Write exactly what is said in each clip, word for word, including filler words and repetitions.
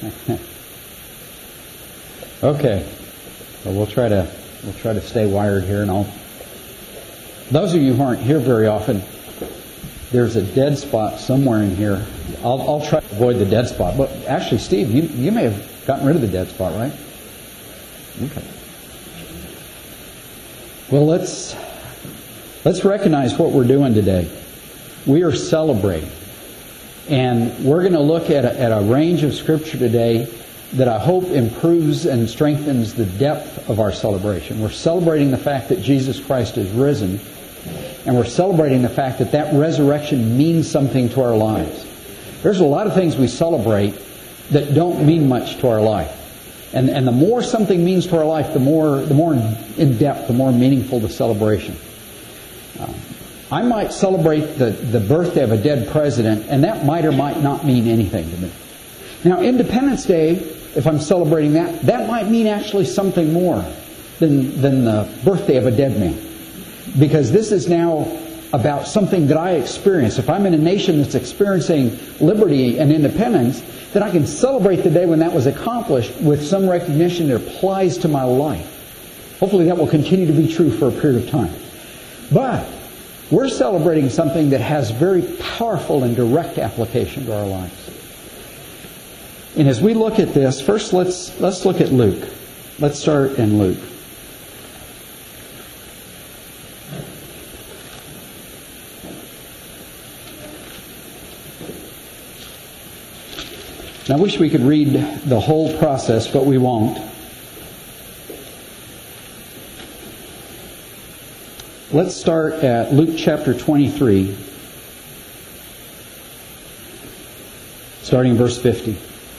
Okay, so we'll try to we'll try to stay wired here, and I'll. Those of you who aren't here very often, there's a dead spot somewhere in here. I'll, I'll try to avoid the dead spot. But actually, Steve, you you may have gotten rid of the dead spot, right? Okay. Well, let's let's recognize what we're doing today. We are celebrating, and we're going to look at a, at a range of Scripture today that I hope improves and strengthens the depth of our celebration. We're celebrating the fact that Jesus Christ is risen, and we're celebrating the fact that that resurrection means something to our lives. There's a lot of things we celebrate that don't mean much to our life. And, and the more something means to our life, the more the more in depth, the more meaningful the celebration. Uh, I might celebrate the, the birthday of a dead president, and that might or might not mean anything to me. Now, Independence Day, if I'm celebrating that, that might mean actually something more than, than the birthday of a dead man. Because this is now about something that I experience. If I'm in a nation that's experiencing liberty and independence, then I can celebrate the day when that was accomplished with some recognition that applies to my life. Hopefully that will continue to be true for a period of time. But we're celebrating something that has very powerful and direct application to our lives. And as we look at this, first let's let's look at Luke. Let's start in Luke. Now, I wish we could read the whole process, but we won't. Let's start at Luke chapter twenty-three, starting in verse fifty.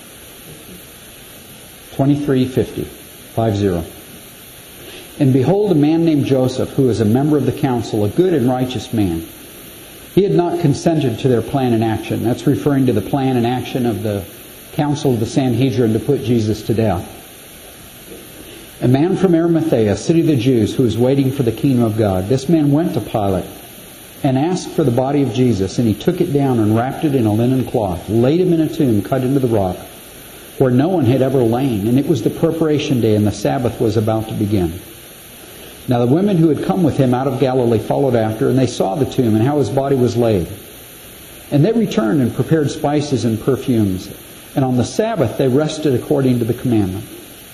twenty-three fifty, five zero. And behold, a man named Joseph, who was a member of the council, a good and righteous man. He had not consented to their plan and action. That's referring to the plan and action of the council of the Sanhedrin to put Jesus to death. A man from Arimathea, a city of the Jews, who was waiting for the kingdom of God. This man went to Pilate and asked for the body of Jesus, and he took it down and wrapped it in a linen cloth, laid him in a tomb cut into the rock, where no one had ever lain. And it was the preparation day, and the Sabbath was about to begin. Now the women who had come with him out of Galilee followed after, and they saw the tomb and how his body was laid. And they returned and prepared spices and perfumes. And on the Sabbath they rested according to the commandment.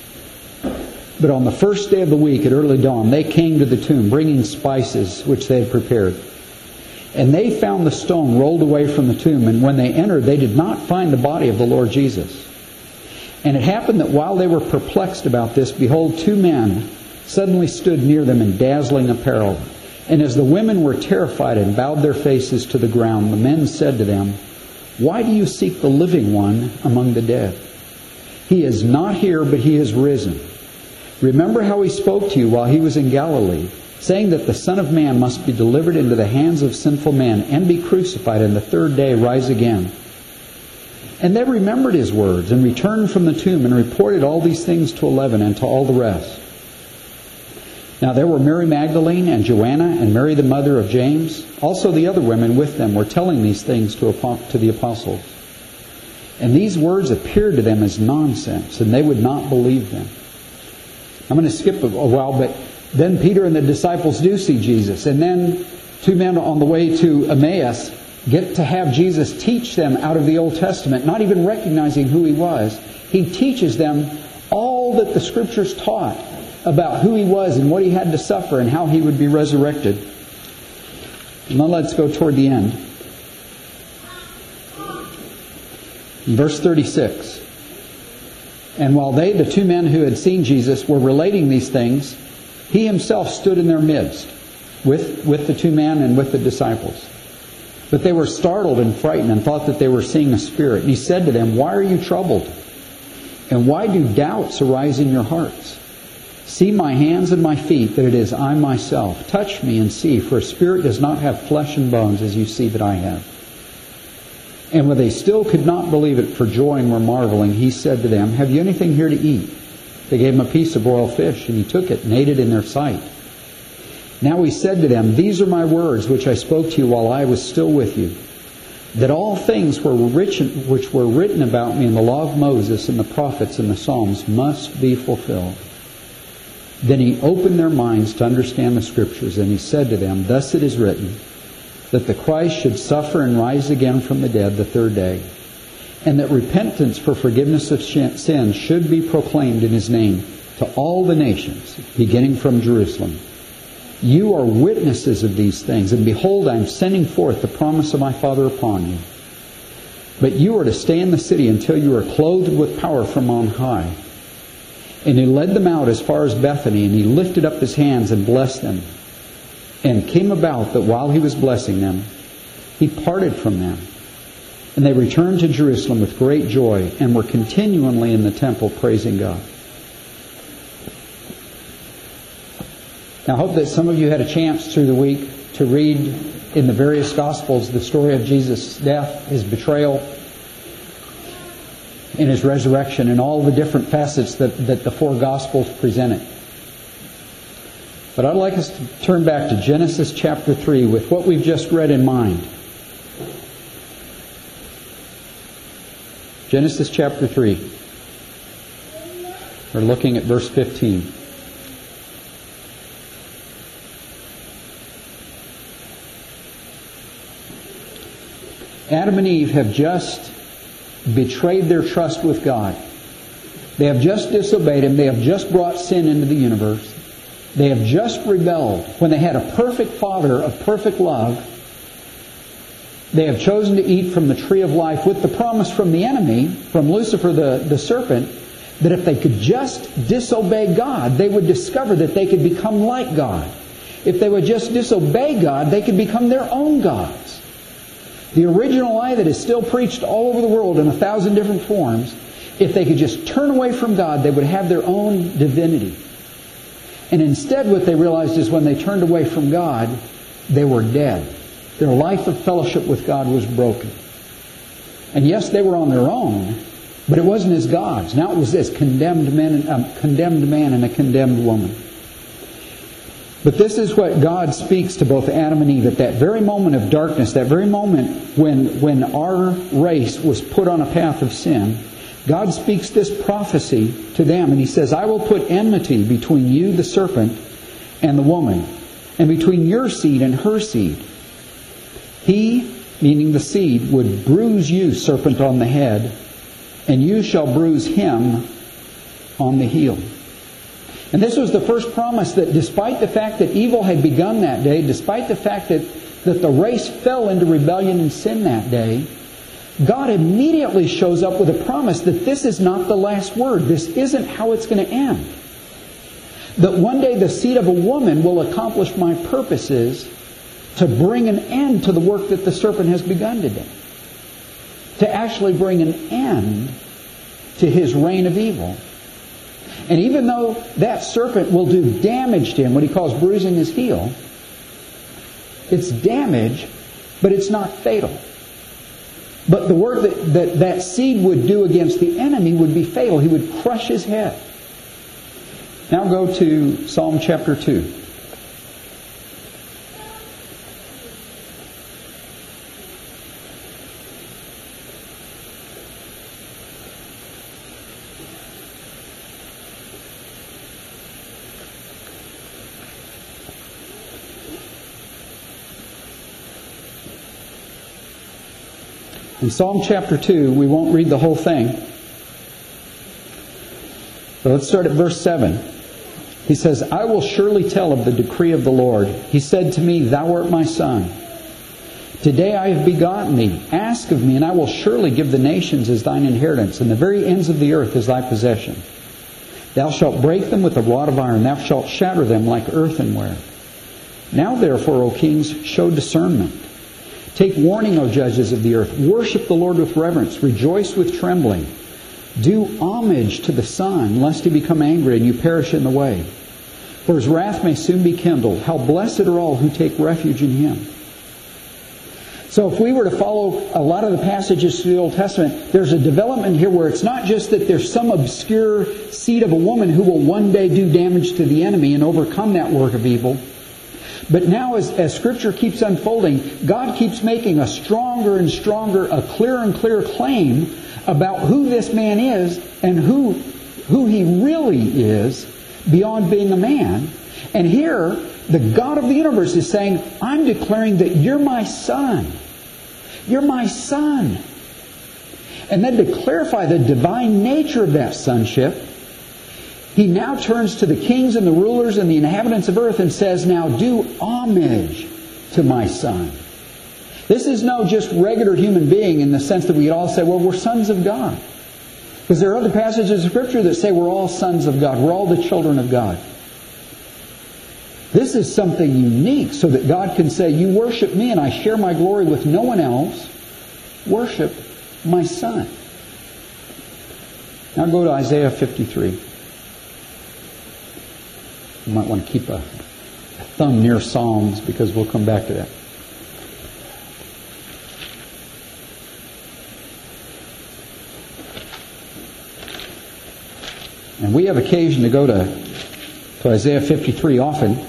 But on the first day of the week at early dawn they came to the tomb, bringing spices which they had prepared. And they found the stone rolled away from the tomb, and when they entered they did not find the body of the Lord Jesus. And it happened that while they were perplexed about this, behold, two men suddenly stood near them in dazzling apparel. And as the women were terrified and bowed their faces to the ground, the men said to them, "Why do you seek the living one among the dead? He is not here, but he is risen. Remember how he spoke to you while he was in Galilee, saying that the Son of Man must be delivered into the hands of sinful men and be crucified, and the third day rise again." And they remembered his words and returned from the tomb and reported all these things to eleven and to all the rest. Now there were Mary Magdalene and Joanna and Mary the mother of James. Also the other women with them were telling these things to, to the apostles. And these words appeared to them as nonsense, and they would not believe them. I'm going to skip a while, but then Peter and the disciples do see Jesus. And then two men on the way to Emmaus get to have Jesus teach them out of the Old Testament, not even recognizing who he was. He teaches them all that the Scriptures taught about who he was and what he had to suffer and how he would be resurrected. And then let's go toward the end. In verse thirty-six. And while they, the two men who had seen Jesus, were relating these things, he himself stood in their midst with, with the two men and with the disciples. But they were startled and frightened and thought that they were seeing a spirit. And he said to them, "Why are you troubled? And why do doubts arise in your hearts? See my hands and my feet, that it is I myself. Touch me and see, for a spirit does not have flesh and bones, as you see that I have." And when they still could not believe it for joy and were marveling, he said to them, "Have you anything here to eat?" They gave him a piece of broiled fish, and he took it and ate it in their sight. Now he said to them, "These are my words which I spoke to you while I was still with you, that all things were written, which were written about me in the law of Moses and the prophets and the Psalms must be fulfilled. Then he opened their minds to understand the Scriptures, and he said to them, Thus it is written, that the Christ should suffer and rise again from the dead the third day, and that repentance for forgiveness of sins should be proclaimed in His name to all the nations, beginning from Jerusalem. You are witnesses of these things, and behold, I am sending forth the promise of my Father upon you. But you are to stay in the city until you are clothed with power from on high. And He led them out as far as Bethany, and He lifted up His hands and blessed them. And it came about that while He was blessing them, He parted from them. And they returned to Jerusalem with great joy, and were continually in the temple praising God. Now, I hope that some of you had a chance through the week to read in the various Gospels the story of Jesus' death, His betrayal, and His resurrection, and all the different facets that, that the four Gospels present it. But I'd like us to turn back to Genesis chapter three with what we've just read in mind. Genesis chapter three. We're looking at verse fifteen. Adam and Eve have just betrayed their trust with God. They have just disobeyed Him. They have just brought sin into the universe. They have just rebelled. When they had a perfect Father of perfect love, they have chosen to eat from the tree of life with the promise from the enemy, from Lucifer the, the serpent, that if they could just disobey God, they would discover that they could become like God. If they would just disobey God, they could become their own gods. The original lie that is still preached all over the world in a thousand different forms, if they could just turn away from God, they would have their own divinity. And instead what they realized is when they turned away from God, they were dead. Their life of fellowship with God was broken. And yes, they were on their own, but it wasn't as gods. Now it was as condemned men, a condemned man and a condemned woman. But this is what God speaks to both Adam and Eve at that very moment of darkness, that very moment when, when our race was put on a path of sin. God speaks this prophecy to them, and He says, I will put enmity between you, the serpent, and the woman, and between your seed and her seed. He, meaning the seed, would bruise you, serpent, on the head, and you shall bruise him on the heel. And this was the first promise that despite the fact that evil had begun that day, despite the fact that, that the race fell into rebellion and sin that day, God immediately shows up with a promise that this is not the last word. This isn't how it's going to end. That one day the seed of a woman will accomplish my purposes to bring an end to the work that the serpent has begun today. To actually bring an end to his reign of evil. And even though that serpent will do damage to him, what he calls bruising his heel, it's damage, but it's not fatal. But the work that, that that seed would do against the enemy would be fatal. He would crush his head. Now go to Psalm chapter two. In Psalm chapter two, we won't read the whole thing. But let's start at verse seven. He says, I will surely tell of the decree of the Lord. He said to me, Thou art my son. Today I have begotten thee. Ask of me, and I will surely give the nations as thine inheritance, and the very ends of the earth as thy possession. Thou shalt break them with a rod of iron. Thou shalt shatter them like earthenware. Now therefore, O kings, show discernment. Take warning, O judges of the earth. Worship the Lord with reverence. Rejoice with trembling. Do homage to the Son, lest he become angry and you perish in the way. For his wrath may soon be kindled. How blessed are all who take refuge in him. So if we were to follow a lot of the passages through the Old Testament, there's a development here where it's not just that there's some obscure seed of a woman who will one day do damage to the enemy and overcome that work of evil, But now as, as Scripture keeps unfolding, God keeps making a stronger and stronger, a clearer and clearer claim about who this man is and who, who he really is beyond being a man. And here, the God of the universe is saying, I'm declaring that you're my son. You're my son. And then to clarify the divine nature of that sonship, He now turns to the kings and the rulers and the inhabitants of earth and says, now do homage to my son. This is no just regular human being in the sense that we all say, well, we're sons of God. Because there are other passages of Scripture that say we're all sons of God. We're all the children of God. This is something unique so that God can say, you worship me and I share my glory with no one else. Worship my son. Now go to Isaiah fifty-three. You might want to keep a, a thumb near Psalms because we'll come back to that. And we have occasion to go to, to Isaiah fifty-three often.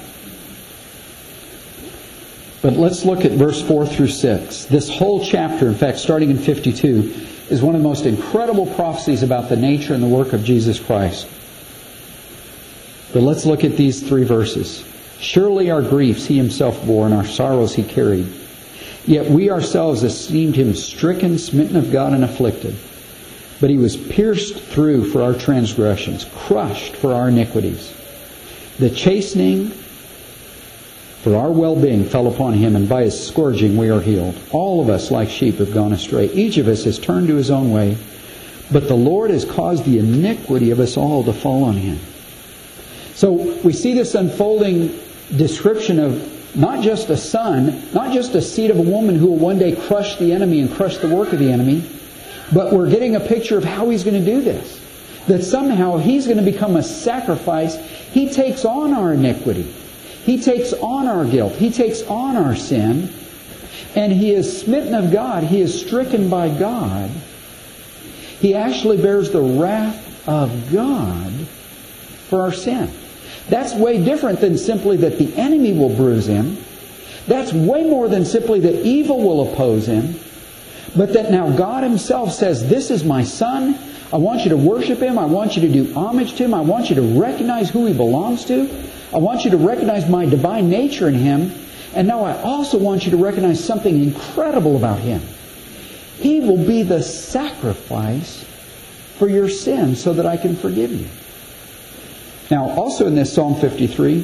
But let's look at verse four through six. This whole chapter, in fact, starting in fifty-two, is one of the most incredible prophecies about the nature and the work of Jesus Christ. But let's look at these three verses. Surely our griefs He Himself bore, and our sorrows He carried. Yet we ourselves esteemed Him stricken, smitten of God, and afflicted. But He was pierced through for our transgressions, crushed for our iniquities. The chastening for our well-being fell upon Him, and by His scourging we are healed. All of us, like sheep, have gone astray. Each of us has turned to his own way. But the Lord has caused the iniquity of us all to fall on Him. So we see this unfolding description of not just a son, not just a seed of a woman who will one day crush the enemy and crush the work of the enemy, but we're getting a picture of how He's going to do this. That somehow He's going to become a sacrifice. He takes on our iniquity. He takes on our guilt. He takes on our sin. And He is smitten of God. He is stricken by God. He actually bears the wrath of God for our sin. That's way different than simply that the enemy will bruise Him. That's way more than simply that evil will oppose Him. But that now God Himself says, this is my son. I want you to worship Him. I want you to do homage to Him. I want you to recognize who He belongs to. I want you to recognize my divine nature in Him. And now I also want you to recognize something incredible about Him. He will be the sacrifice for your sin so that I can forgive you. Now, also in this Psalm fifty-three,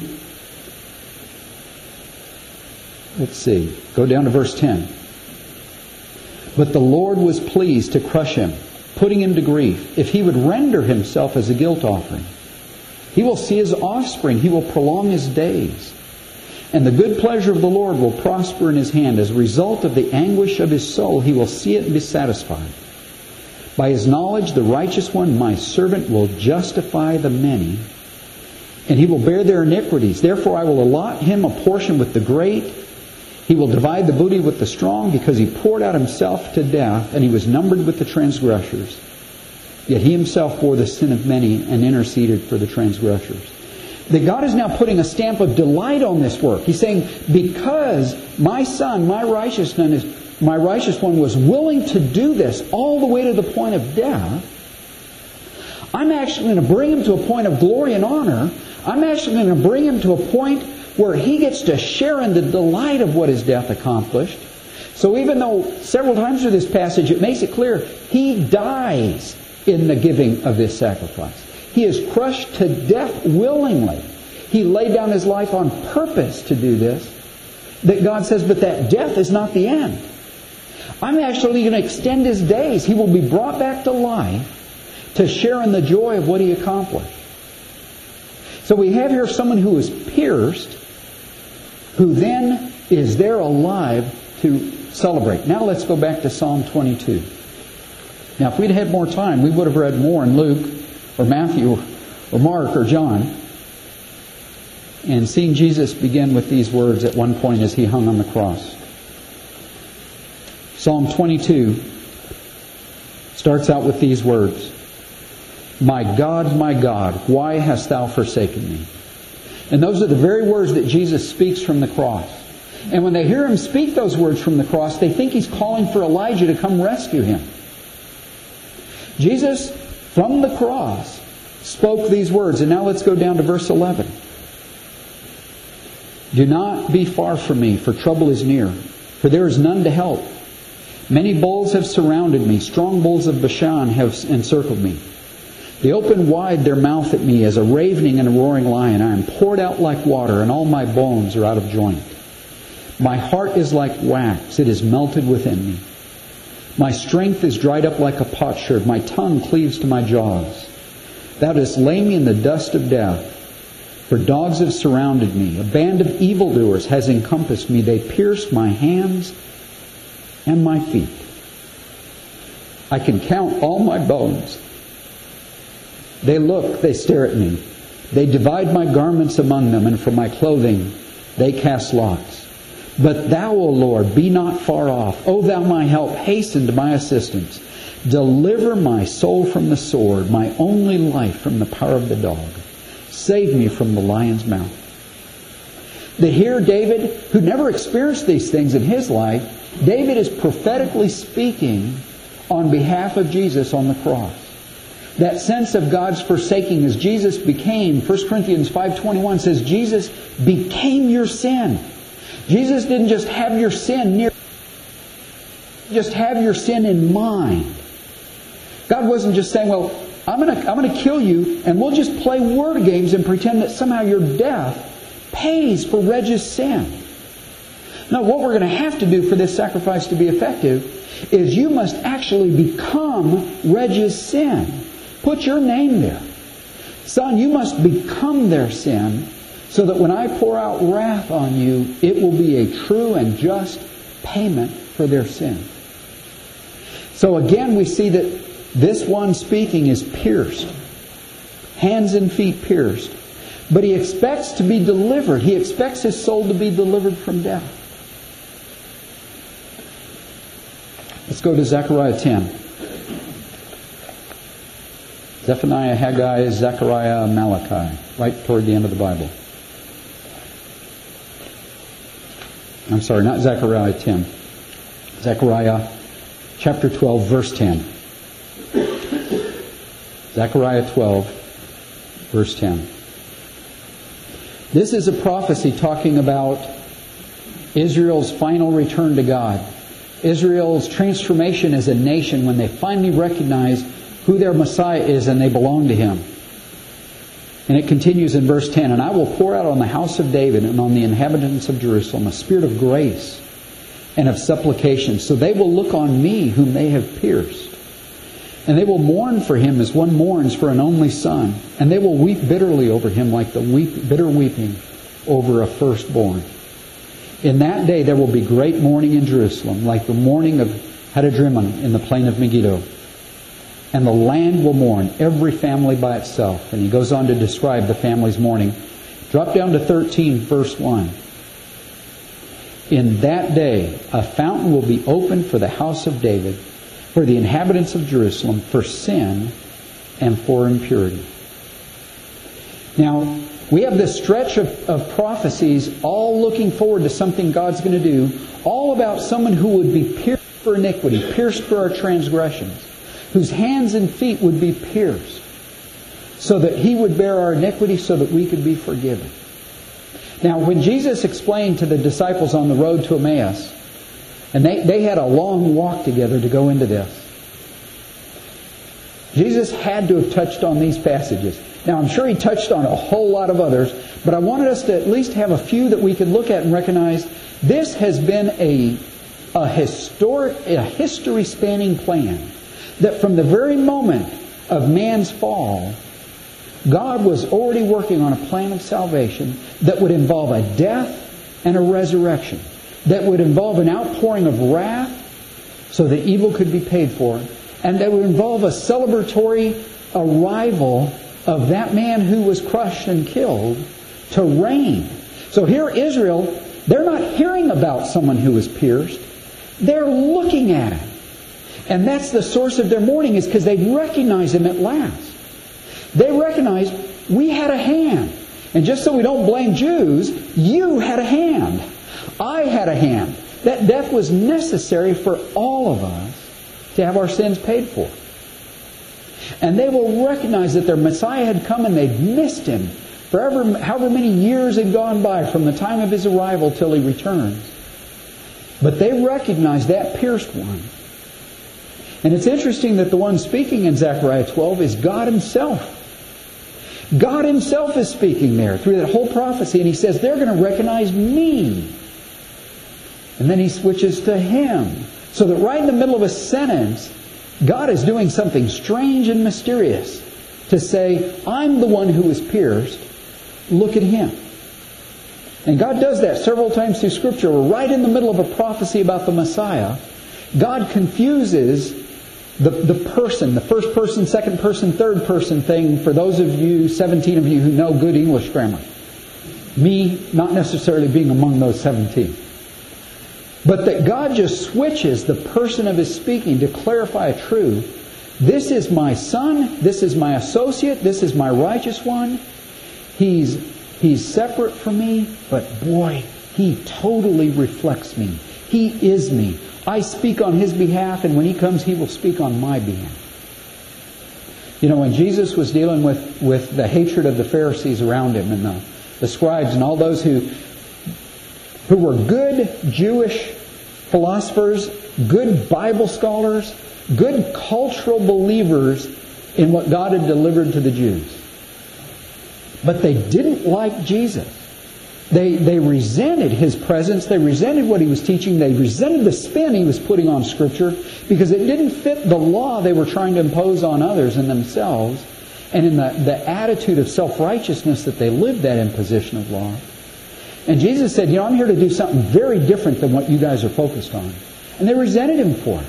let's see, go down to verse ten. But the Lord was pleased to crush him, putting him to grief, if he would render himself as a guilt offering. He will see his offspring. He will prolong his days. And the good pleasure of the Lord will prosper in his hand. As a result of the anguish of his soul, he will see it and be satisfied. By his knowledge, the righteous one, my servant, will justify the many, and he will bear their iniquities. Therefore I will allot him a portion with the great. He will divide the booty with the strong, because he poured out himself to death, and he was numbered with the transgressors. Yet he himself bore the sin of many and interceded for the transgressors. That God is now putting a stamp of delight on this work. He's saying, because my son, my righteous one, is, my righteous one was willing to do this all the way to the point of death, I'm actually going to bring him to a point of glory and honor. I'm actually going to bring him to a point where he gets to share in the delight of what his death accomplished. So even though several times through this passage it makes it clear he dies in the giving of this sacrifice. He is crushed to death willingly. He laid down his life on purpose to do this. That God says, but that death is not the end. I'm actually going to extend his days. He will be brought back to life to share in the joy of what he accomplished. So we have here someone who is pierced, who then is there alive to celebrate. Now let's go back to Psalm twenty-two. Now if we'd had more time, we would have read more in Luke or Matthew or Mark or John, and seen Jesus begin with these words at one point as he hung on the cross. Psalm twenty-two starts out with these words. My God, my God, why hast thou forsaken me? And those are the very words that Jesus speaks from the cross. And when they hear Him speak those words from the cross, they think He's calling for Elijah to come rescue him. Jesus, from the cross, spoke these words. And now let's go down to verse eleven. Do not be far from me, for trouble is near, for there is none to help. Many bulls have surrounded me. Strong bulls of Bashan have encircled me. They open wide their mouth at me as a ravening and a roaring lion. I am poured out like water, and all my bones are out of joint. My heart is like wax. It is melted within me. My strength is dried up like a potsherd. My tongue cleaves to my jaws. Thou dost lay me in the dust of death. For dogs have surrounded me. A band of evildoers has encompassed me. They pierced my hands and my feet. I can count all my bones. They look, they stare at me. They divide my garments among them, and for my clothing they cast lots. But Thou, O Lord, be not far off. O Thou my help, hasten to my assistance. Deliver my soul from the sword, my only life from the power of the dog. Save me from the lion's mouth. That here David, who never experienced these things in his life, David is prophetically speaking on behalf of Jesus on the cross. That sense of God's forsaking as Jesus became, First Corinthians five twenty-one says, Jesus became your sin. Jesus didn't just have your sin near, just have your sin in mind. God wasn't just saying, well, I'm going to I'm going to kill you, and we'll just play word games and pretend that somehow your death pays for Reg's sin. No, what we're going to have to do for this sacrifice to be effective is you must actually become Reg's sin. Put your name there. Son, you must become their sin so that when I pour out wrath on you, it will be a true and just payment for their sin. So again, we see that this one speaking is pierced. Hands and feet pierced. But he expects to be delivered. He expects his soul to be delivered from death. Let's go to Zechariah ten. Zephaniah, Haggai, Zechariah, Malachi. Right toward the end of the Bible. I'm sorry, not Zechariah ten. Zechariah chapter twelve, verse ten. Zechariah twelve, verse ten. This is a prophecy talking about Israel's final return to God. Israel's transformation as a nation when they finally recognize who their Messiah is and they belong to Him. And it continues in verse ten, and I will pour out on the house of David and on the inhabitants of Jerusalem a spirit of grace and of supplication. So they will look on me whom they have pierced. And they will mourn for him as one mourns for an only son. And they will weep bitterly over him like the weep, bitter weeping over a firstborn. In that day there will be great mourning in Jerusalem, like the mourning of Hadadrimmon in the plain of Megiddo. And the land will mourn, every family by itself. And he goes on to describe the family's mourning. Drop down to thirteen, verse one. In that day a fountain will be opened for the house of David, for the inhabitants of Jerusalem, for sin and for impurity. Now, we have this stretch of, of prophecies all looking forward to something God's going to do, all about someone who would be pierced for iniquity, pierced for our transgressions, whose hands and feet would be pierced, so that He would bear our iniquity so that we could be forgiven. Now, when Jesus explained to the disciples on the road to Emmaus, and they, they had a long walk together to go into this, Jesus had to have touched on these passages. Now, I'm sure He touched on a whole lot of others, but I wanted us to at least have a few that we could look at and recognize this has been a, a historic, a history-spanning plan. That from the very moment of man's fall, God was already working on a plan of salvation that would involve a death and a resurrection. That would involve an outpouring of wrath so that evil could be paid for. And that would involve a celebratory arrival of that man who was crushed and killed to reign. So here Israel, they're not hearing about someone who was pierced. They're looking at Him. And that's the source of their mourning, is because they recognize Him at last. They recognize we had a hand. And just so we don't blame Jews, you had a hand. I had a hand. That death was necessary for all of us to have our sins paid for. And they will recognize that their Messiah had come and they'd missed Him. Forever, however many years had gone by from the time of His arrival till He returns. But they recognized that pierced one. And it's interesting that the one speaking in Zechariah twelve is God Himself. God Himself is speaking there through that whole prophecy, and He says, they're going to recognize Me. And then He switches to Him. So that right in the middle of a sentence, God is doing something strange and mysterious to say, I'm the one who was pierced. Look at Him. And God does that several times through Scripture. We're right in the middle of a prophecy about the Messiah. God confuses the, the person, the first person, second person, third person thing for those of you, seventeen of you who know good English grammar. Me not necessarily being among those seventeen. But that God just switches the person of His speaking to clarify a truth. This is my son, this is my associate, this is my righteous one. He's, he's separate from me, but boy, He totally reflects me. He is me. I speak on His behalf, and when He comes, He will speak on my behalf. You know, when Jesus was dealing with, with the hatred of the Pharisees around Him and the, the scribes and all those who, who were good Jewish philosophers, good Bible scholars, good cultural believers in what God had delivered to the Jews. But they didn't like Jesus. They, they resented His presence. They resented what He was teaching. They resented the spin He was putting on Scripture because it didn't fit the law they were trying to impose on others and themselves, and in the, the attitude of self-righteousness that they lived that imposition of law. And Jesus said, you know, I'm here to do something very different than what you guys are focused on. And they resented Him for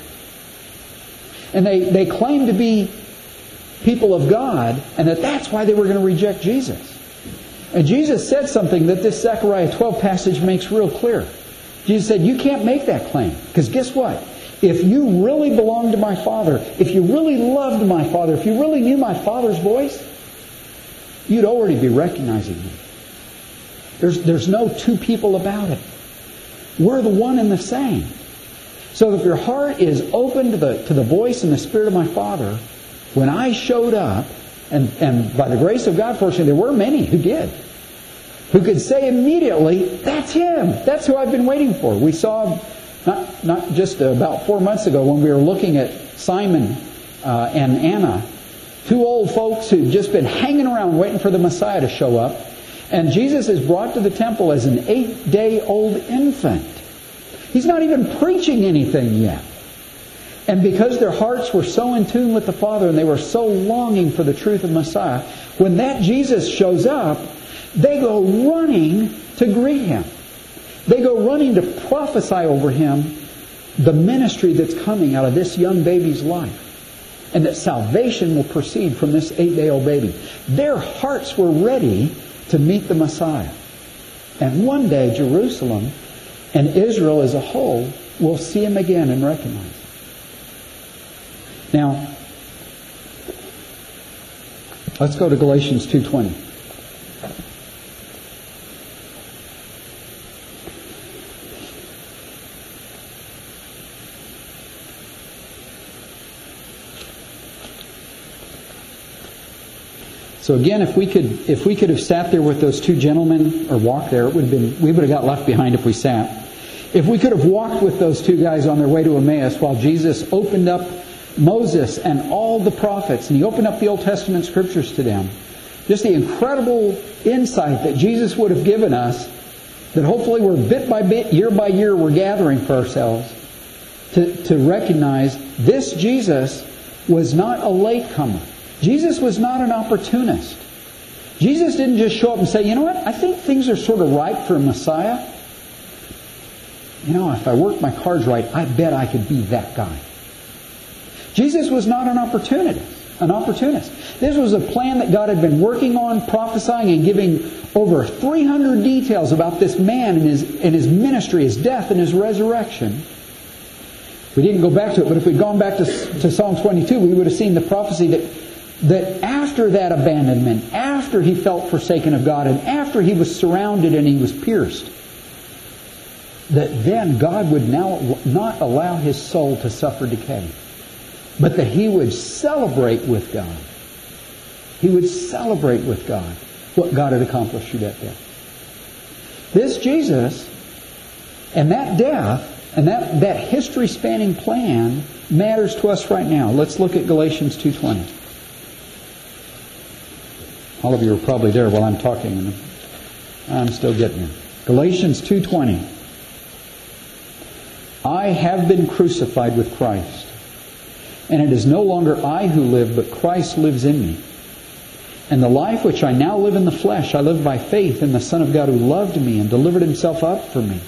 it. And they, they claimed to be people of God, and that that's why they were going to reject Jesus. And Jesus said something that this Zechariah twelve passage makes real clear. Jesus said, you can't make that claim. Because guess what? If you really belonged to my Father, if you really loved my Father, if you really knew my Father's voice, you'd already be recognizing Him. There's, there's no two people about it. We're the one and the same. So if your heart is open to the, to the voice and the Spirit of my Father, when I showed up, and, and by the grace of God, fortunately, there were many who did, who could say immediately, that's Him. That's who I've been waiting for. We saw, not, not just about four months ago, when we were looking at Simon uh, and Anna, two old folks who'd just been hanging around waiting for the Messiah to show up. And Jesus is brought to the temple as an eight-day-old infant. He's not even preaching anything yet. And because their hearts were so in tune with the Father and they were so longing for the truth of Messiah, when that Jesus shows up, they go running to greet Him. They go running to prophesy over Him the ministry that's coming out of this young baby's life. And that salvation will proceed from this eight-day-old baby. Their hearts were ready to meet the Messiah. And one day, Jerusalem and Israel as a whole will see Him again and recognize Him. Now, let's go to Galatians two twenty. So again, if we could, if we could have sat there with those two gentlemen or walked there, it would have been, we would have got left behind if we sat. If we could have walked with those two guys on their way to Emmaus while Jesus opened up Moses and all the prophets, and He opened up the Old Testament Scriptures to them, just the incredible insight that Jesus would have given us, that hopefully we're bit by bit, year by year, we're gathering for ourselves, to, to recognize this Jesus was not a latecomer. Jesus was not an opportunist. Jesus didn't just show up and say, you know what, I think things are sort of ripe for a Messiah. You know, if I work my cards right, I bet I could be that guy. Jesus was not an opportunist. An opportunist. This was a plan that God had been working on, prophesying, and giving over three hundred details about this man and his, and his ministry, his death and His resurrection. We didn't go back to it, but if we'd gone back to, to Psalm twenty-two, we would have seen the prophecy that that after that abandonment, after after he felt forsaken of God and after he was surrounded and he was pierced, that then God would now not allow his soul to suffer decay, but that he would celebrate with God. He would celebrate with God what God had accomplished through that death. This Jesus and that death and that, that history-spanning plan matters to us right now. Let's look at Galatians two twenty. All of you are probably there while I'm talking, and I'm still getting there. Galatians two twenty. I have been crucified with Christ, and it is no longer I who live, but Christ lives in me. And the life which I now live in the flesh, I live by faith in the Son of God who loved me and delivered himself up for me.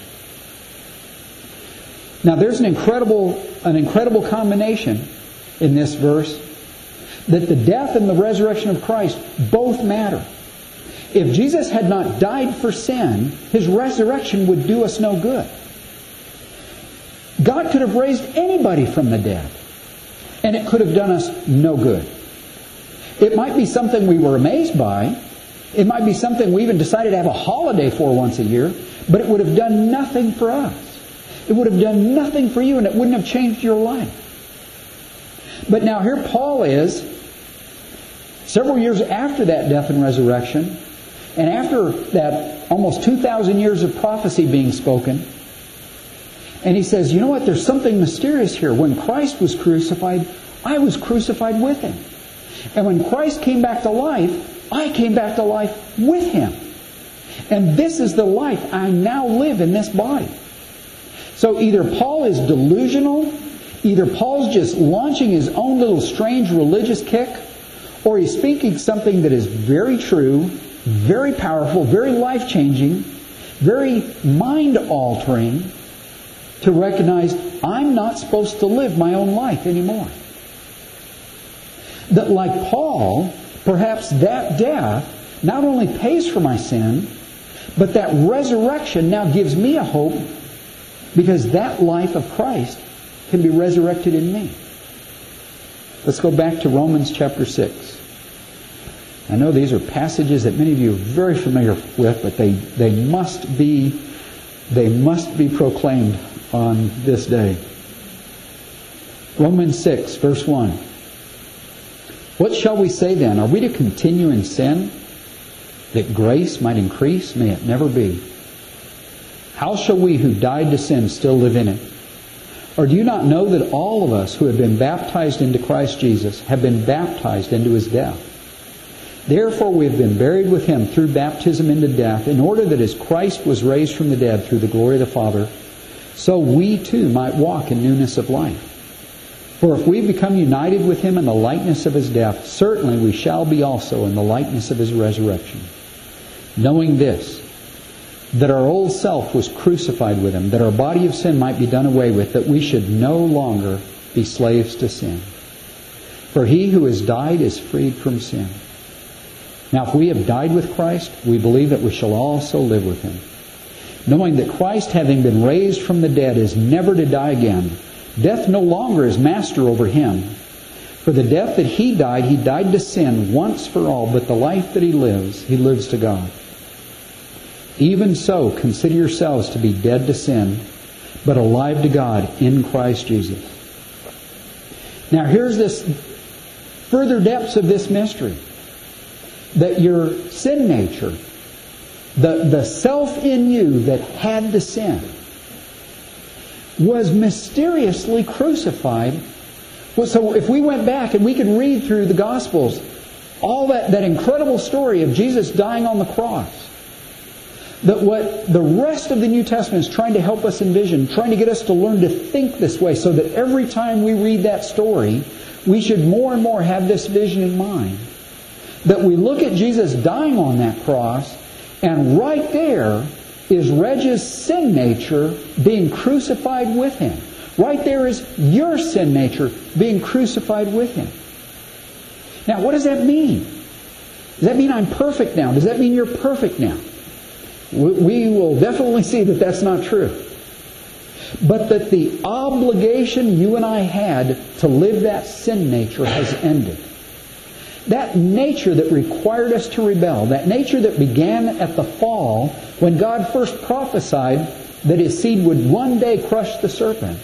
Now there's an incredible, an incredible combination in this verse, that the death and the resurrection of Christ both matter. If Jesus had not died for sin, his resurrection would do us no good. God could have raised anybody from the dead, and it could have done us no good. It might be something we were amazed by. It might be something we even decided to have a holiday for once a year, but it would have done nothing for us. It would have done nothing for you, and it wouldn't have changed your life. But now here Paul is, several years after that death and resurrection, and after that almost two thousand years of prophecy being spoken, and he says, you know what, there's something mysterious here. When Christ was crucified, I was crucified with him. And when Christ came back to life, I came back to life with him. And this is the life I now live in this body. So either Paul is delusional, either Paul's just launching his own little strange religious kick, or he's speaking something that is very true, very powerful, very life-changing, very mind-altering, to recognize I'm not supposed to live my own life anymore. That like Paul, perhaps that death not only pays for my sin, but that resurrection now gives me a hope, because that life of Christ can be resurrected in me. Let's go back to Romans chapter six. I know these are passages that many of you are very familiar with, but they, they must be they must be proclaimed on this day. Romans six, verse one. What shall we say then? Are we to continue in sin, that grace might increase? May it never be. How shall we who died to sin still live in it? Or do you not know that all of us who have been baptized into Christ Jesus have been baptized into his death? Therefore we have been buried with him through baptism into death, in order that as Christ was raised from the dead through the glory of the Father, so we too might walk in newness of life. For if we become united with him in the likeness of his death, certainly we shall be also in the likeness of his resurrection. Knowing this, that our old self was crucified with him, that our body of sin might be done away with, that we should no longer be slaves to sin. For he who has died is freed from sin. Now if we have died with Christ, we believe that we shall also live with him. Knowing that Christ, having been raised from the dead, is never to die again, death no longer is master over him. For the death that he died, he died to sin once for all, but the life that he lives, he lives to God. Even so, consider yourselves to be dead to sin, but alive to God in Christ Jesus. Now here's this further depths of this mystery. That your sin nature, the, the self in you that had the sin, was mysteriously crucified. Well, so if we went back and we could read through the Gospels, all that, that incredible story of Jesus dying on the cross, that what the rest of the New Testament is trying to help us envision, trying to get us to learn to think this way, so that every time we read that story, we should more and more have this vision in mind. That we look at Jesus dying on that cross, and right there is Reg's sin nature being crucified with him. Right there is your sin nature being crucified with him. Now, what does that mean? Does that mean I'm perfect now? Does that mean you're perfect now? We will definitely see that that's not true. But that the obligation you and I had to live that sin nature has ended. That nature that required us to rebel, that nature that began at the fall when God first prophesied that His seed would one day crush the serpent.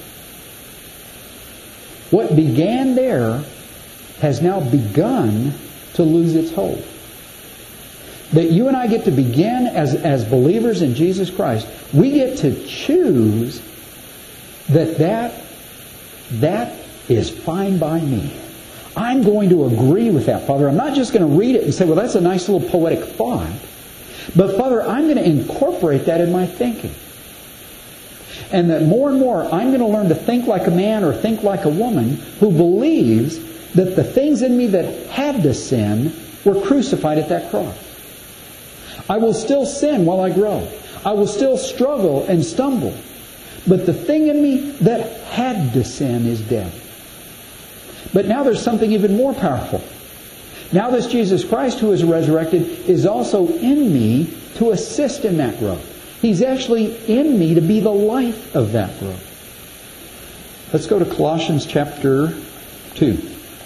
What began there has now begun to lose its hold. That you and I get to begin as, as believers in Jesus Christ, we get to choose that that, that is fine by me. I'm going to agree with that, Father. I'm not just going to read it and say, well, that's a nice little poetic thought. But, Father, I'm going to incorporate that in my thinking. And that more and more, I'm going to learn to think like a man or think like a woman who believes that the things in me that had to sin were crucified at that cross. I will still sin while I grow. I will still struggle and stumble. But the thing in me that had to sin is dead. But now there's something even more powerful. Now this Jesus Christ who is resurrected is also in me to assist in that growth. He's actually in me to be the life of that growth. Let's go to Colossians chapter two.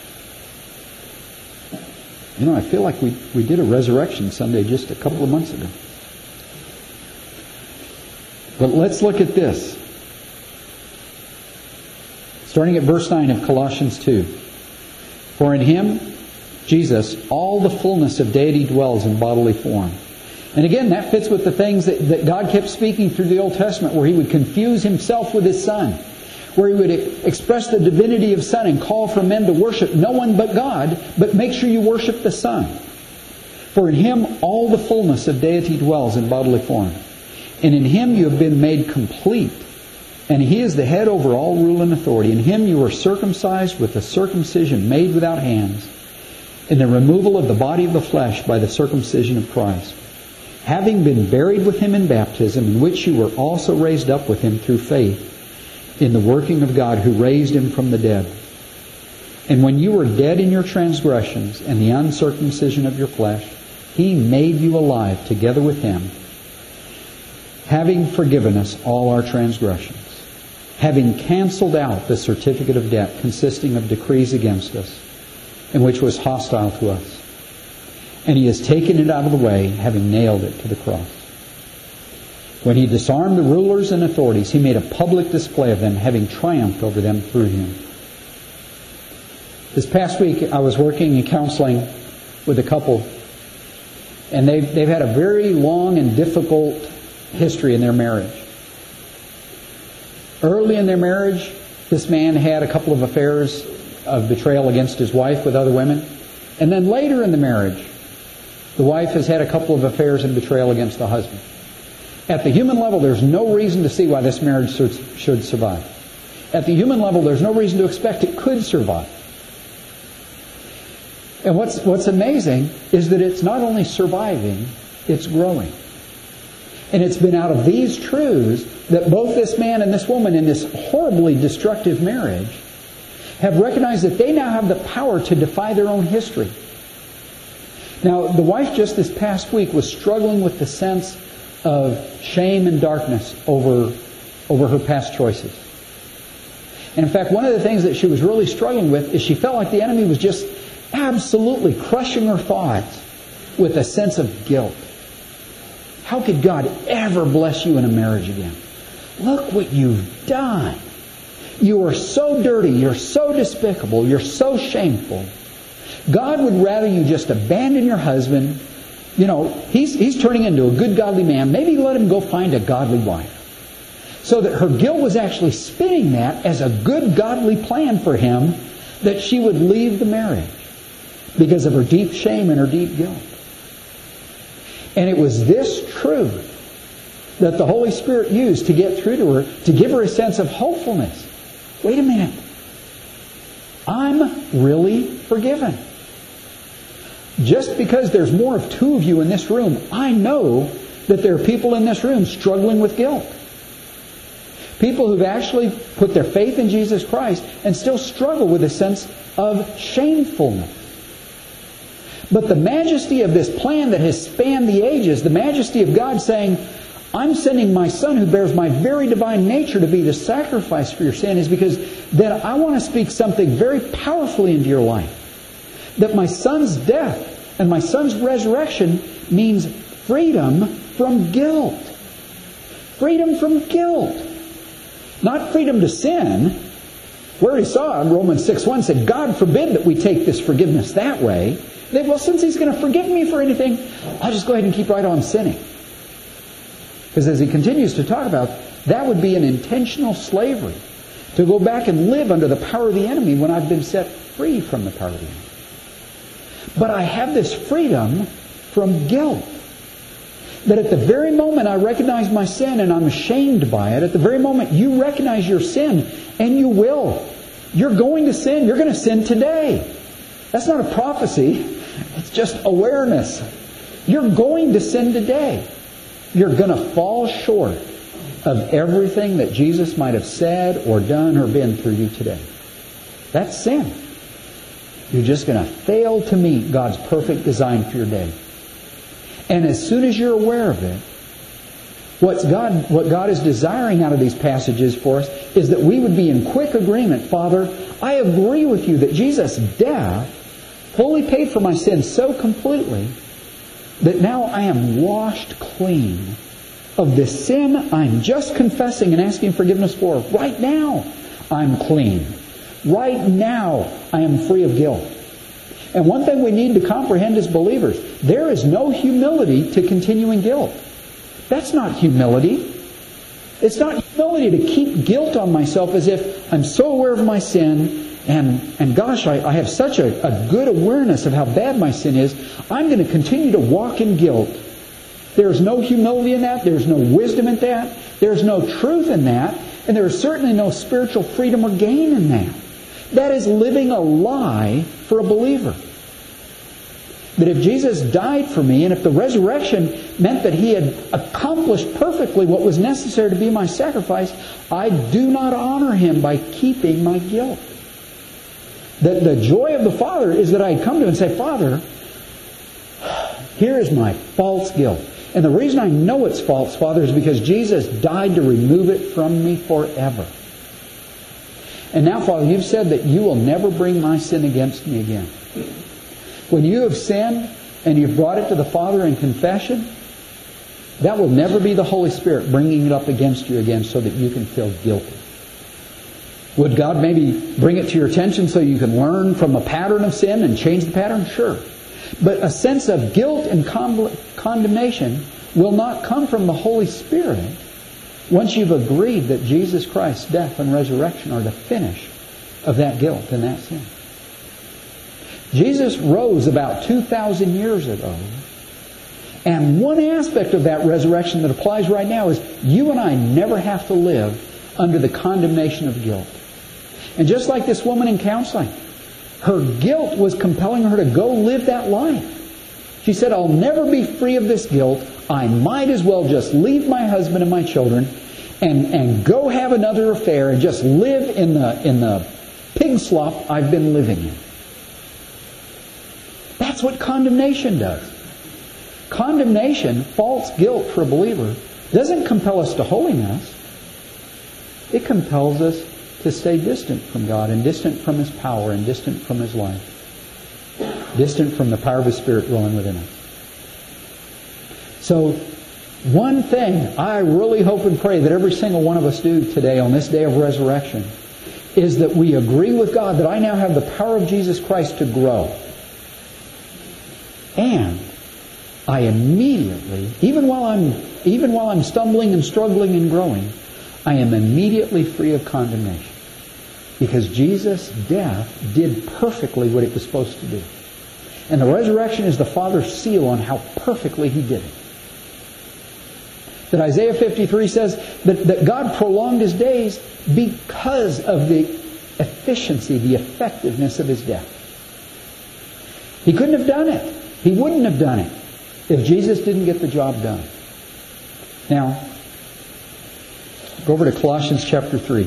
You know, I feel like we, we did a resurrection Sunday just a couple of months ago. But let's look at this. Starting at verse nine of Colossians two. For in Him, Jesus, all the fullness of deity dwells in bodily form. And again, that fits with the things that, that God kept speaking through the Old Testament, where He would confuse Himself with His Son, where He would express the divinity of Son and call for men to worship no one but God, but make sure you worship the Son. For in Him all the fullness of deity dwells in bodily form. And in Him you have been made complete. And He is the head over all rule and authority. In Him you are circumcised with a circumcision made without hands, in the removal of the body of the flesh by the circumcision of Christ, having been buried with Him in baptism, in which you were also raised up with Him through faith in the working of God who raised Him from the dead. And when you were dead in your transgressions and the uncircumcision of your flesh, He made you alive together with Him, having forgiven us all our transgressions, having canceled out the certificate of debt consisting of decrees against us, and which was hostile to us. And He has taken it out of the way, having nailed it to the cross. When He disarmed the rulers and authorities, He made a public display of them, having triumphed over them through Him. This past week, I was working in counseling with a couple, and they've, they've had a very long and difficult history in their marriage. Early in their marriage, this man had a couple of affairs of betrayal against his wife with other women. And then later in the marriage, the wife has had a couple of affairs and betrayal against the husband. At the human level, there's no reason to see why this marriage should, should survive. At the human level, there's no reason to expect it could survive. And what's, what's amazing is that it's not only surviving, it's growing. And it's been out of these truths that both this man and this woman in this horribly destructive marriage have recognized that they now have the power to defy their own history. Now, the wife just this past week was struggling with the sense of shame and darkness over, over her past choices. And in fact, one of the things that she was really struggling with is she felt like the enemy was just absolutely crushing her thoughts with a sense of guilt. How could God ever bless you in a marriage again? Look what you've done. You are so dirty. You're so despicable. You're so shameful. God would rather you just abandon your husband. You know, he's, he's turning into a good godly man. Maybe let him go find a godly wife. So that her guilt was actually spinning that as a good godly plan for him, that she would leave the marriage because of her deep shame and her deep guilt. And it was this truth that the Holy Spirit used to get through to her, to give her a sense of hopefulness. Wait a minute. I'm really forgiven. Just because there's more of two of you in this room, I know that there are people in this room struggling with guilt. People who've actually put their faith in Jesus Christ and still struggle with a sense of shamefulness. But the majesty of this plan that has spanned the ages, the majesty of God saying, I'm sending my Son who bears my very divine nature to be the sacrifice for your sin, is because then I want to speak something very powerfully into your life. That my Son's death and my Son's resurrection means freedom from guilt. Freedom from guilt. Not freedom to sin. We already saw in Romans six one said, God forbid that we take this forgiveness that way. That, well, since He's going to forgive me for anything, I'll just go ahead and keep right on sinning. Because as he continues to talk about, that would be an intentional slavery. To go back and live under the power of the enemy when I've been set free from the power of the enemy. But I have this freedom from guilt. That at the very moment I recognize my sin and I'm ashamed by it, at the very moment you recognize your sin, and you will. You're going to sin. You're going to sin today. That's not a prophecy. It's just awareness. You're going to sin today. You're going to fall short of everything that Jesus might have said or done or been through you today. That's sin. You're just going to fail to meet God's perfect design for your day. And as soon as you're aware of it, what's God, what God is desiring out of these passages for us is that we would be in quick agreement. Father, I agree with you that Jesus' death fully paid for my sins so completely that now I am washed clean of the sin I'm just confessing and asking forgiveness for. Right now, I'm clean. Right now, I am free of guilt. And one thing we need to comprehend as believers, there is no humility to continuing guilt. That's not humility. It's not humility to keep guilt on myself as if I'm so aware of my sin and, and gosh, I, I have such a, a good awareness of how bad my sin is, I'm going to continue to walk in guilt. There's no humility in that. There's no wisdom in that. There's no truth in that. And there is certainly no spiritual freedom or gain in that. That is living a lie for a believer. That if Jesus died for me, and if the resurrection meant that He had accomplished perfectly what was necessary to be my sacrifice, I do not honor Him by keeping my guilt. That the joy of the Father is that I come to Him and say, Father, here is my false guilt. And the reason I know it's false, Father, is because Jesus died to remove it from me forever. And now, Father, you've said that you will never bring my sin against me again. When you have sinned and you've brought it to the Father in confession, that will never be the Holy Spirit bringing it up against you again so that you can feel guilty. Would God maybe bring it to your attention so you can learn from a pattern of sin and change the pattern? Sure. But a sense of guilt and condemnation will not come from the Holy Spirit once you've agreed that Jesus Christ's death and resurrection are the finish of that guilt and that sin. Jesus rose about two thousand years ago. And one aspect of that resurrection that applies right now is you and I never have to live under the condemnation of guilt. And just like this woman in counseling, her guilt was compelling her to go live that life. She said, I'll never be free of this guilt. I might as well just leave my husband and my children and, and go have another affair and just live in the, in the pig slop I've been living in. That's what condemnation does. Condemnation, false guilt for a believer, doesn't compel us to holiness. It compels us to stay distant from God and distant from His power and distant from His life. Distant from the power of His Spirit dwelling within us. So, one thing I really hope and pray that every single one of us do today on this day of resurrection is that we agree with God that I now have the power of Jesus Christ to grow. And I immediately, even while I'm even while I'm stumbling and struggling and growing, I am immediately free of condemnation. Because Jesus' death did perfectly what it was supposed to do. And the resurrection is the Father's seal on how perfectly He did it. That Isaiah fifty-three says that, that God prolonged His days because of the efficiency, the effectiveness of His death. He couldn't have done it. He wouldn't have done it if Jesus didn't get the job done. Now, go over to Colossians chapter three.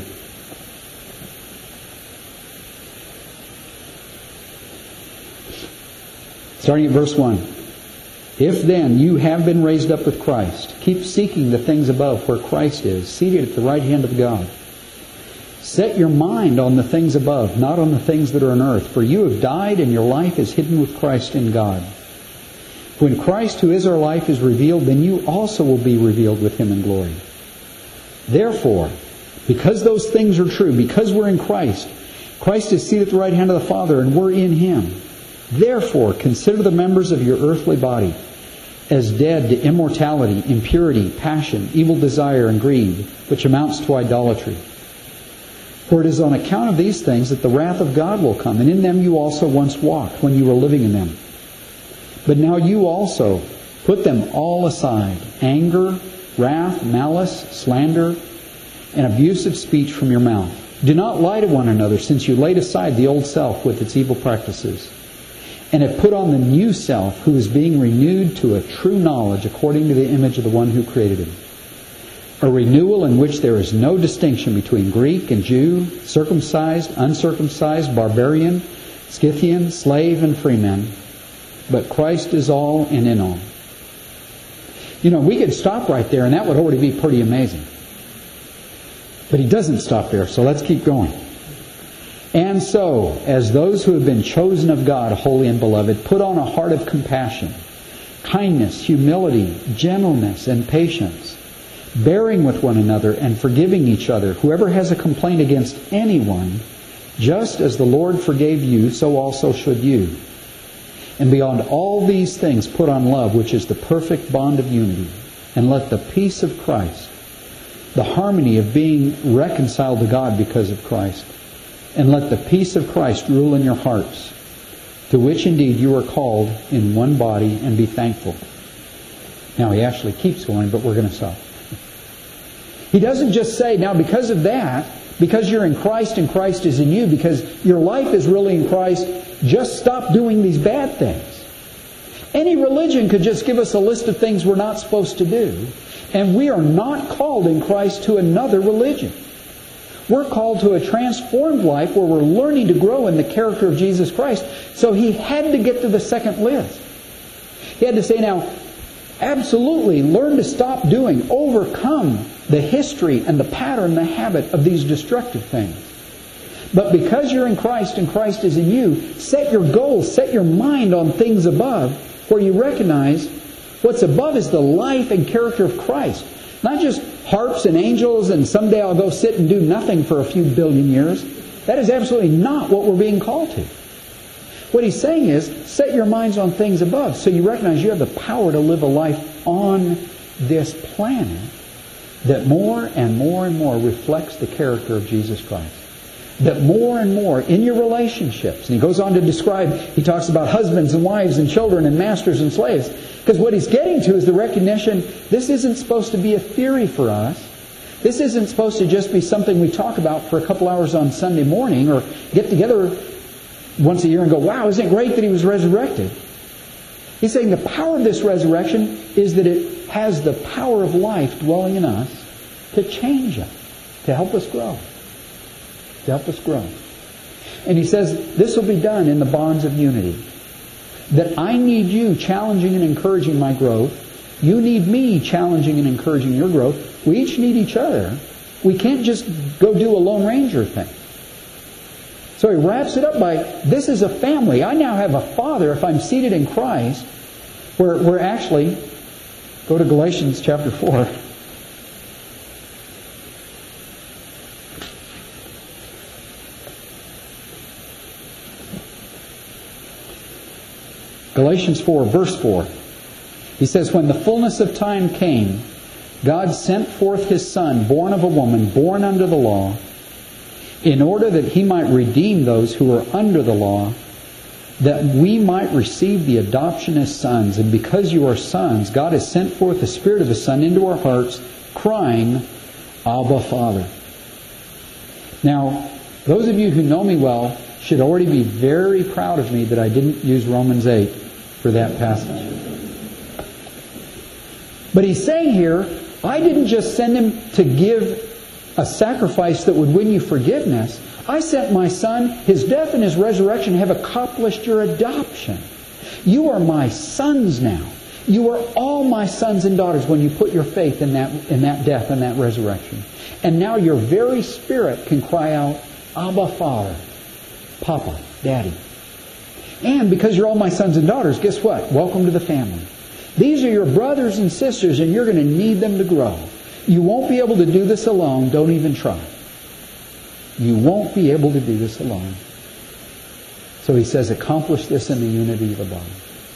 Starting at verse one. If then you have been raised up with Christ, keep seeking the things above where Christ is, seated at the right hand of God. Set your mind on the things above, not on the things that are on earth. For you have died, and your life is hidden with Christ in God. When Christ, who is our life, is revealed, then you also will be revealed with Him in glory. Therefore, because those things are true, because we're in Christ, Christ is seated at the right hand of the Father, and we're in Him. Therefore, consider the members of your earthly body as dead to immorality, impurity, passion, evil desire, and greed, which amounts to idolatry. For it is on account of these things that the wrath of God will come, and in them you also once walked when you were living in them. But now you also put them all aside, anger, wrath, malice, slander, and abusive speech from your mouth. Do not lie to one another, since you laid aside the old self with its evil practices, and have put on the new self, who is being renewed to a true knowledge according to the image of the one who created him. A renewal in which there is no distinction between Greek and Jew, circumcised, uncircumcised, barbarian, Scythian, slave, and freeman. But Christ is all and in all. You know, we could stop right there, and that would already be pretty amazing. But He doesn't stop there, so let's keep going. And so, as those who have been chosen of God, holy and beloved, put on a heart of compassion, kindness, humility, gentleness, and patience, bearing with one another and forgiving each other. Whoever has a complaint against anyone, just as the Lord forgave you, so also should you. And beyond all these things put on love, which is the perfect bond of unity. And let the peace of Christ, the harmony of being reconciled to God because of Christ, and let the peace of Christ rule in your hearts, to which indeed you are called in one body, and be thankful. Now he actually keeps going, but we're going to stop. He doesn't just say, now because of that, because you're in Christ and Christ is in you, because your life is really in Christ, just stop doing these bad things. Any religion could just give us a list of things we're not supposed to do. And we are not called in Christ to another religion. We're called to a transformed life where we're learning to grow in the character of Jesus Christ. So He had to get to the second list. He had to say, now, absolutely, learn to stop doing, overcome the history and the pattern, the habit of these destructive things. But because you're in Christ and Christ is in you, set your goals, set your mind on things above, where you recognize what's above is the life and character of Christ. Not just harps and angels and someday I'll go sit and do nothing for a few billion years. That is absolutely not what we're being called to. What He's saying is, set your minds on things above, so you recognize you have the power to live a life on this planet that more and more and more reflects the character of Jesus Christ. That more and more in your relationships, and he goes on to describe, he talks about husbands and wives and children and masters and slaves, because what he's getting to is the recognition, this isn't supposed to be a theory for us. This isn't supposed to just be something we talk about for a couple hours on Sunday morning, or get together once a year and go, wow, isn't it great that He was resurrected? He's saying the power of this resurrection is that it has the power of life dwelling in us to change us, to help us grow. To help us grow. And he says, this will be done in the bonds of unity. That I need you challenging and encouraging my growth. You need me challenging and encouraging your growth. We each need each other. We can't just go do a Lone Ranger thing. So he wraps it up by, this is a family. I now have a father if I'm seated in Christ. We're, we're actually, go to Galatians chapter four. Galatians four, verse four. He says, when the fullness of time came, God sent forth His Son, born of a woman, born under the law, in order that He might redeem those who were under the law, that we might receive the adoption as sons. And because you are sons, God has sent forth the Spirit of His Son into our hearts, crying, Abba, Father. Now, those of you who know me well should already be very proud of me that I didn't use Romans eight for that passage. But he's saying here, I didn't just send Him to give a sacrifice that would win you forgiveness. I sent my Son. His death and His resurrection have accomplished your adoption. You are my sons now. You are all my sons and daughters when you put your faith in that, in that death and that resurrection. And now your very spirit can cry out, Abba, Father, Papa, Daddy. And because you're all my sons and daughters, guess what? Welcome to the family. These are your brothers and sisters, and you're going to need them to grow. You won't be able to do this alone. Don't even try. You won't be able to do this alone. So he says, accomplish this in the unity of the body.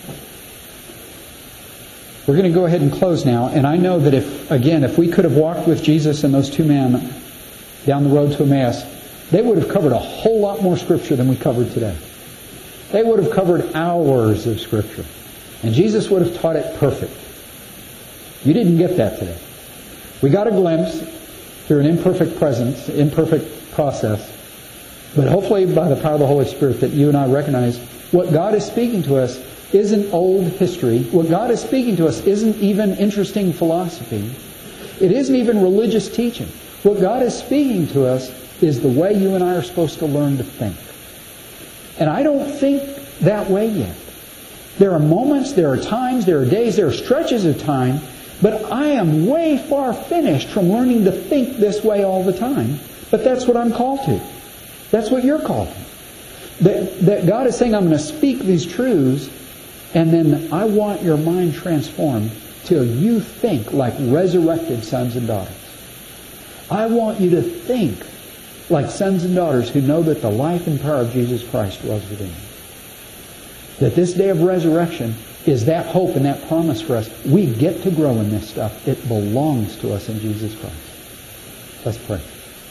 We're going to go ahead and close now. And I know that if, again, if we could have walked with Jesus and those two men down the road to Emmaus, they would have covered a whole lot more Scripture than we covered today. They would have covered hours of Scripture. And Jesus would have taught it perfect. You didn't get that today. We got a glimpse through an imperfect presence, imperfect process. But hopefully by the power of the Holy Spirit that you and I recognize what God is speaking to us isn't old history. What God is speaking to us isn't even interesting philosophy. It isn't even religious teaching. What God is speaking to us is the way you and I are supposed to learn to think. And I don't think that way yet. There are moments, there are times, there are days, there are stretches of time, but I am way far finished from learning to think this way all the time. But that's what I'm called to. That's what you're called to. That, that God is saying, I'm going to speak these truths, and then I want your mind transformed till you think like resurrected sons and daughters. I want you to think like sons and daughters who know that the life and power of Jesus Christ dwells within you. That this day of resurrection is that hope and that promise for us. We get to grow in this stuff. It belongs to us in Jesus Christ. Let's pray.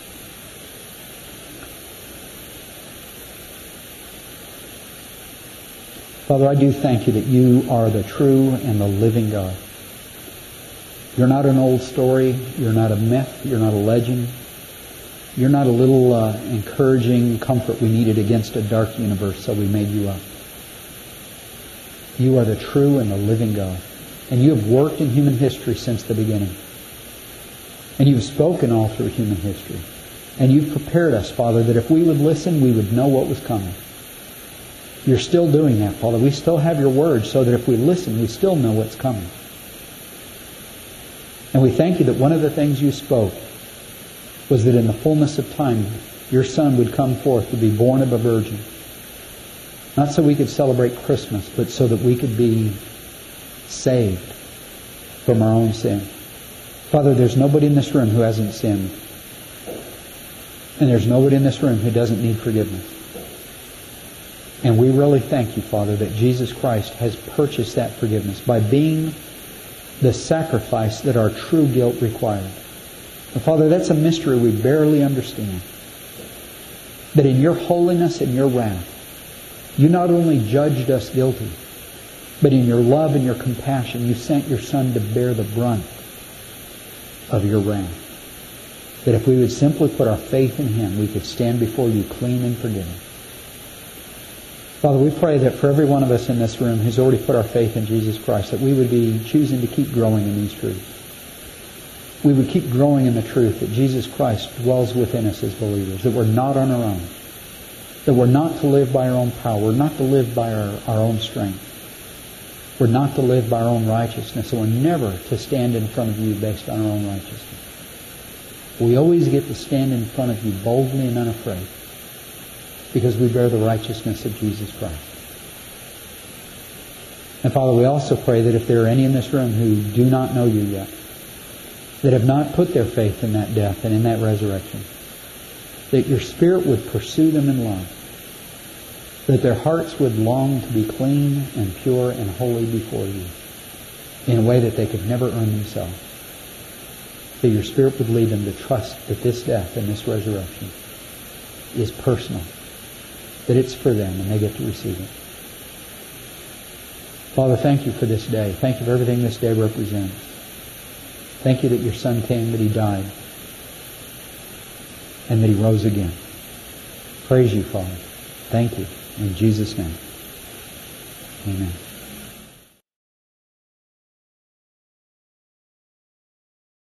Father, I do thank you that you are the true and the living God. You're not an old story. You're not a myth. You're not a legend. You're not a little uh, encouraging comfort we needed against a dark universe, so we made you up. You are the true and the living God. And you have worked in human history since the beginning. And you've spoken all through human history. And you've prepared us, Father, that if we would listen, we would know what was coming. You're still doing that, Father. We still have your word so that if we listen, we still know what's coming. And we thank you that one of the things you spoke was that in the fullness of time, your Son would come forth to be born of a virgin. Not so we could celebrate Christmas, but so that we could be saved from our own sin. Father, there's nobody in this room who hasn't sinned. And there's nobody in this room who doesn't need forgiveness. And we really thank you, Father, that Jesus Christ has purchased that forgiveness by being the sacrifice that our true guilt required. And Father, that's a mystery we barely understand. That in your holiness and your wrath, you not only judged us guilty, but in your love and your compassion, you sent your Son to bear the brunt of your wrath. That if we would simply put our faith in Him, we could stand before you clean and forgiven. Father, we pray that for every one of us in this room who's already put our faith in Jesus Christ, that we would be choosing to keep growing in these truths. We would keep growing in the truth that Jesus Christ dwells within us as believers, that we're not on our own, that we're not to live by our own power, we're not to live by our, our own strength, we're not to live by our own righteousness, and we're never to stand in front of you based on our own righteousness. We always get to stand in front of you boldly and unafraid, because we bear the righteousness of Jesus Christ. And Father, we also pray that if there are any in this room who do not know you yet, that have not put their faith in that death and in that resurrection, that your Spirit would pursue them in love, that their hearts would long to be clean and pure and holy before you in a way that they could never earn themselves, that your Spirit would lead them to trust that this death and this resurrection is personal, that it's for them and they get to receive it. Father, thank you for this day. Thank you for everything this day represents. Thank you that your Son came, that He died, and that He rose again. Praise you, Father. Thank you. In Jesus' name. Amen.